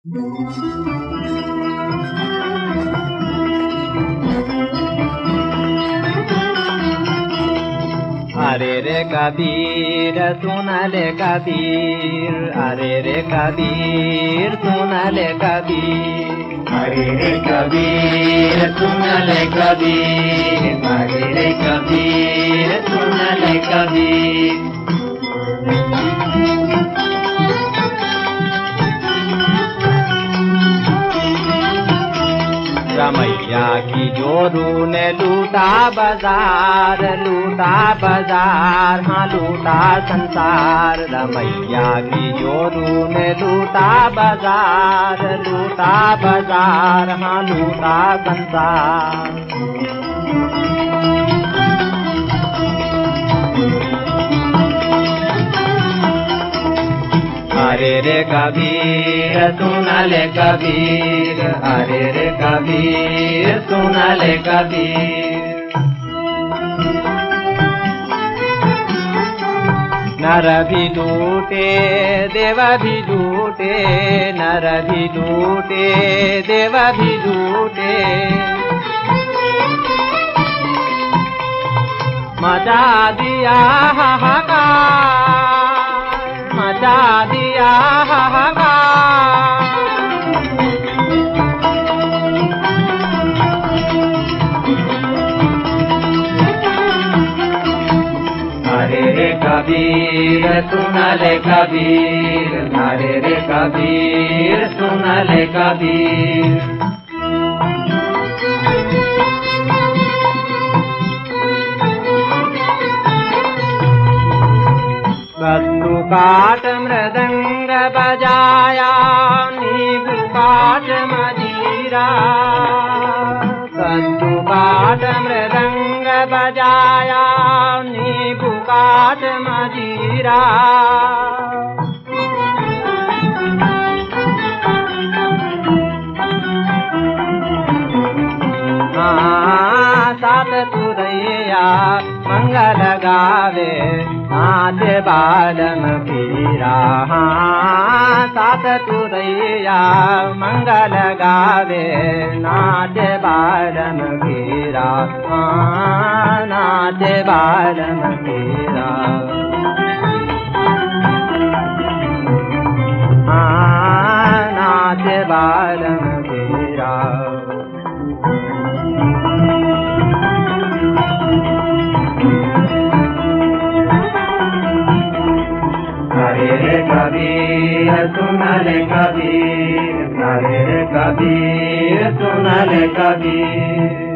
अरे रे कबीर सुन ले कबीर, अरे रे कबीर सुन ले कबीर, अरे रे कबीर सुन ले कबीर, अरे रे कबीर सुन ले कबीर। रमैया की जोरू ने लूटा बाजार, लूटा बाजार, हाँ लूटा संसार। रमैया की जोरू ने लूटा बाजार, लूटा बाजार, हाँ लूटा संसार। अरे रे कबीर सुन ले कबीर, अरे रे कबीर सुन ले कबीर। नर भी लूटे देव भी लूटे, नर भी लूटे देव भी लूटे। मचा दिया हाहाकार, मचा दिया हाहाकार। अरे रे कबीर सुन ले कबीर, अरे रे कबीर सुन ले कबीर। कद्दू काट मृदंग बजाया, नींबू काट मजीरा। कद्दू काट मृदंग बजाया, नींबू काट मजीरा। सात तुरैया मंगल गावे, नाचे बालम पीरा। सात तुरैया मंगल गावे, नाचे बालम पीरा। नाचे बालम पीरा, नाचे बालम पीरा। अरे रे कबीर सुन ले कबीर, अरे रे कबीर सुन ले कबीर।